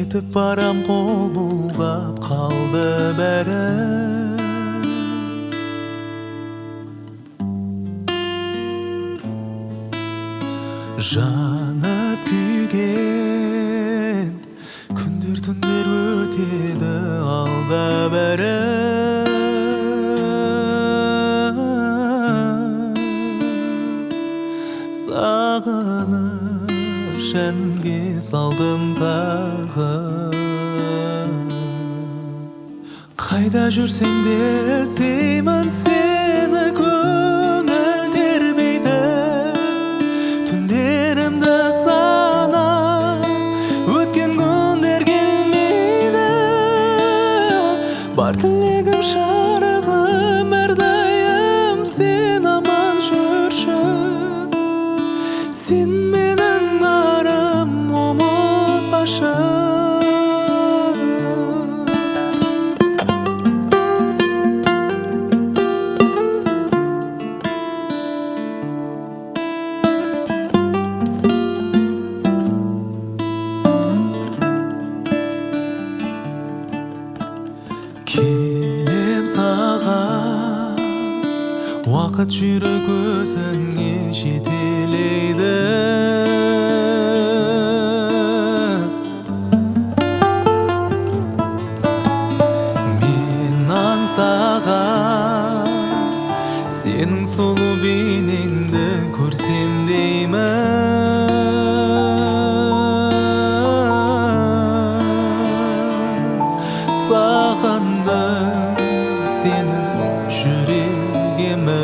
кетип барам, кол булгап калды бәрі. Жанып күйген күндер түндер өтеді алда бәрі. Сағыныш әнге салдым тағы. Қайда жүрсем де іздеймін сені, көңіл термейді. Түндерімді санап өткен күндер келмейді. Бар тілегім шарығым әрдайым сен аман жүрші. Сен менің барым, ұмытпашы. Келем саған, уақыт жүрек өзіңе жетелейді. Мен аңсаған сенің сұлу бейнеңді көрсем деймін. Сағындым сені жүрегіме.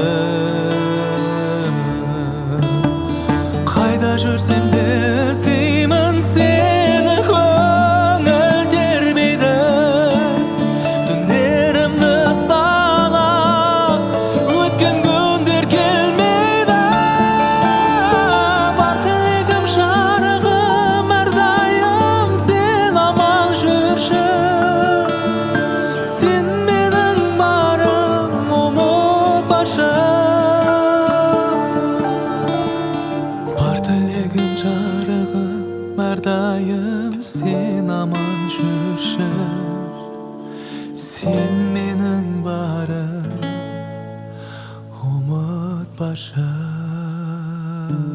Қайда жүрсем де іздеймін сені, көңіл термейді. Түндерімді санап өткен күндер келмейді. Бар тілегім жарығым әрдайым сен аман жүрші. Сен менің барым, ұмытпашы. Бар тілегім жарығым әрдайым сен аман жүрші. Сен менің барым, ұмытпашы.